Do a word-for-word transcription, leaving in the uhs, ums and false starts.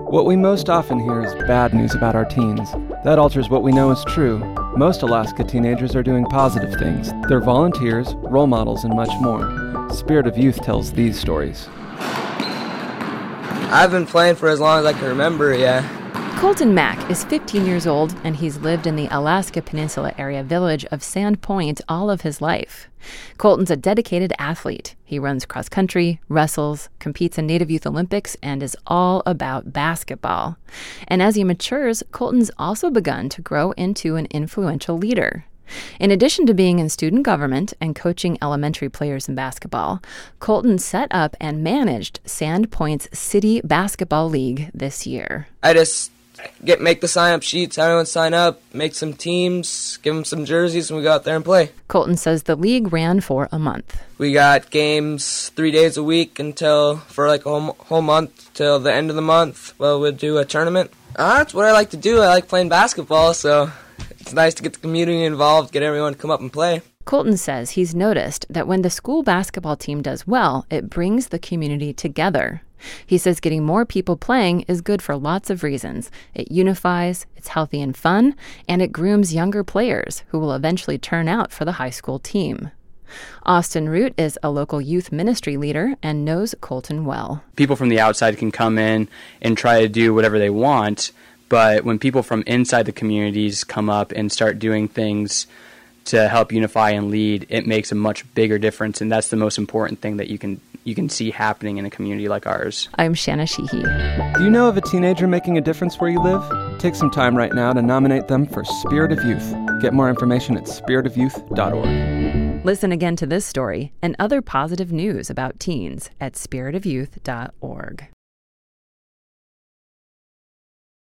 What we most often hear is bad news about our teens. That alters what we know is true. Most Alaska teenagers are doing positive things. They're volunteers, role models, and much more. Spirit of Youth tells these stories. I've been playing for as long as I can remember, yeah. Colton Mack is fifteen years old, and he's lived in the Alaska Peninsula area village of Sand Point all of his life. Colton's a dedicated athlete. He runs cross country, wrestles, competes in Native Youth Olympics, and is all about basketball. And as he matures, Colton's also begun to grow into an influential leader. In addition to being in student government and coaching elementary players in basketball, Colton set up and managed Sand Point's City Basketball League this year. I just get make the sign-up sheets, everyone sign up, make some teams, give them some jerseys, and we go out there and play. Colton says the league ran for a month. We got games three days a week until, for like a whole, whole month, till the end of the month. Well, we'll do a tournament. Uh, that's what I like to do. I like playing basketball, so it's nice to get the community involved, get everyone to come up and play. Colton says he's noticed that when the school basketball team does well, it brings the community together. He says getting more people playing is good for lots of reasons. It unifies, it's healthy and fun, and it grooms younger players who will eventually turn out for the high school team. Austin Root is a local youth ministry leader and knows Colton well. People from the outside can come in and try to do whatever they want, but when people from inside the communities come up and start doing things to help unify and lead, it makes a much bigger difference, and that's the most important thing that you can you can see happening in a community like ours. I'm Shanna Sheehy. Do you know of a teenager making a difference where you live? Take some time right now to nominate them for Spirit of Youth. Get more information at spirit of youth dot org. Listen again to this story and other positive news about teens at spirit of youth dot org.